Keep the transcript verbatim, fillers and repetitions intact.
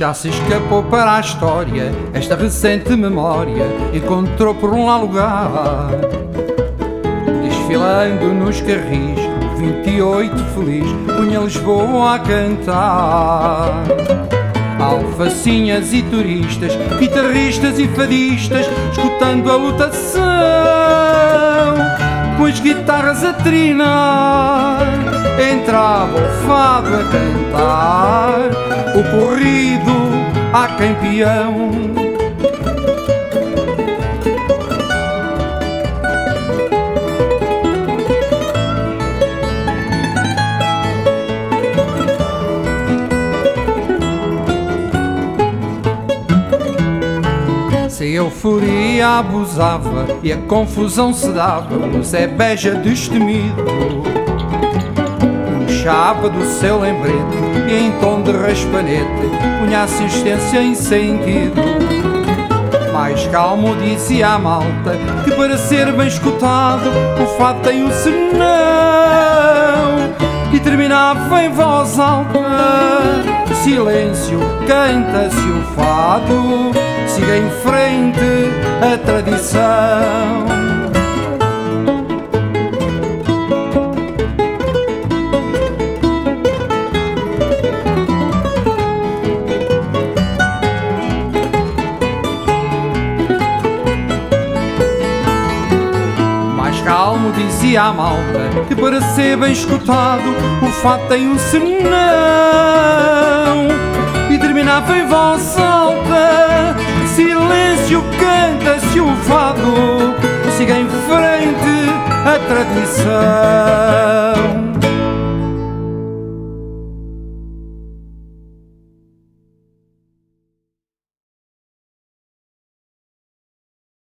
Já se escapou para a história esta recente memória, encontrou por um lá lugar, desfilando nos carris, vinte e oito feliz, punha Lisboa a cantar. Alfacinhas e turistas, guitarristas e fadistas, escutando a lutação, com as guitarras a trinar, entrava o fado a cantar, o corrido a campeão. Se a euforia abusava e a confusão se dava, o Zé Beja destemido puxava do seu lembrete e em tom de raspanete punha assistência em sentido. Mais calmo dizia a malta que para ser bem escutado o fado tem o senão, e terminava em voz alta: silêncio, canta-se o fado, siga em frente a tradição. Mais calmo dizia a malta que para ser bem escutado o fado tem um senão, e terminava em voz alta: silêncio, canta-se o fado, siga em frente a tradição.